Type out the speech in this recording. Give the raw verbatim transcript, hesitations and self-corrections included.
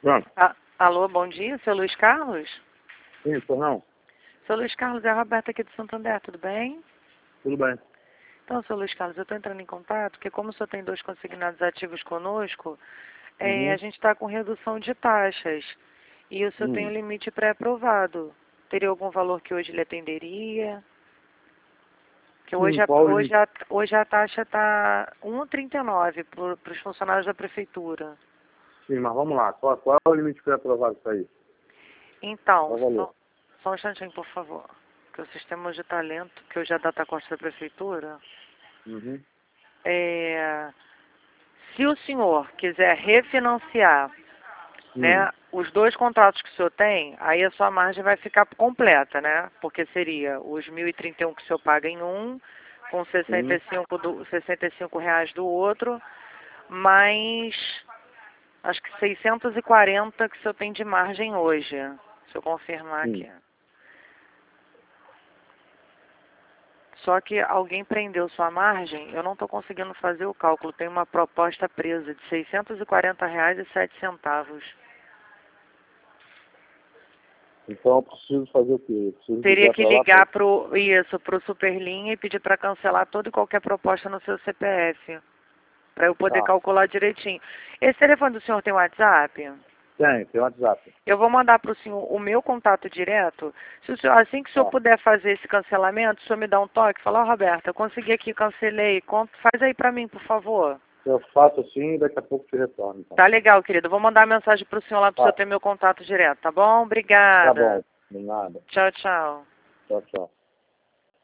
Pronto. A- Alô, bom dia, seu Luiz Carlos? Sim, por não? Seu Luiz Carlos, é a Roberta aqui de Santander, tudo bem? Tudo bem. Então, seu Luiz Carlos, eu estou entrando em contato, porque como o senhor tem dois consignados ativos conosco, é, a Uhum. gente está com redução de taxas e o senhor tem um Hum. limite pré-aprovado. Teria algum valor que hoje lhe atenderia? Que hoje Sim, a, qual o hoje limite? a, hoje a taxa está um vírgula trinta e nove para os funcionários da prefeitura. Sim, mas vamos lá. Qual, qual é o limite que é aprovado isso aí? Então, Qual o valor? só, só um instantinho, por favor. Que o sistema de talento, que hoje é a data costa da prefeitura, Uhum. é, se o senhor quiser refinanciar, Hum. né, os dois contratos que o senhor tem, aí a sua margem vai ficar completa, né? Porque seria os mil e trinta e um que o senhor paga em um, com sessenta Sim. e cinco, do, sessenta e cinco reais do outro, mais acho que seiscentos e quarenta que o senhor tem de margem hoje. Deixa eu confirmar Sim. aqui. Só que alguém prendeu sua margem, eu não estou conseguindo fazer o cálculo. Tem uma proposta presa de seiscentos e quarenta reais e sete centavos. Então eu preciso fazer o quê? Eu preciso Teria ligar que para lá para... ligar pro isso, pro Superlinha e pedir para cancelar toda e qualquer proposta no seu C P F, para eu poder Tá. calcular direitinho. Esse telefone do senhor tem WhatsApp? Tem, tem WhatsApp. Eu vou mandar para o senhor o meu contato direto. Se o senhor, assim que o senhor Tá. puder fazer esse cancelamento, o senhor me dá um toque, fala, ó, Roberta, eu consegui aqui, cancelei, conta, faz aí para mim, por favor. Eu faço assim e daqui a pouco te retorno. Então. Tá legal, querido. Vou mandar a mensagem pro senhor lá pro senhor Tá. ter meu contato direto, tá bom? Tá Obrigada. bom. De nada. Tchau, tchau. Tchau, tchau.